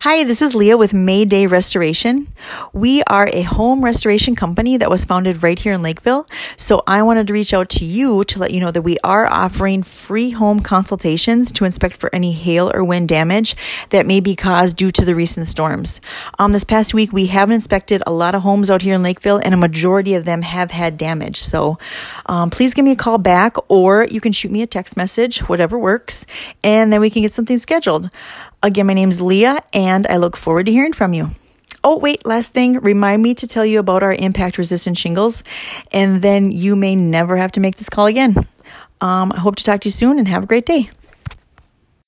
Hi, this is Leah with Mayday Restoration. We are a home restoration company that was founded right here in Lakeville. So I wanted to reach out to you to let you know that we are offering free home consultations to inspect for any hail or wind damage that may be caused due to the recent storms. This past week, we have inspected a lot of homes out here in Lakeville, and a majority of them have had damage. So please give me a call back, or you can shoot me a text message, whatever works, and then we can get something scheduled. Again, my name is Leah, and I look forward to hearing from you. Oh, wait, last thing, remind me to tell you about our impact-resistant shingles, and then you may never have to make this call again. I hope to talk to you soon, and have a great day.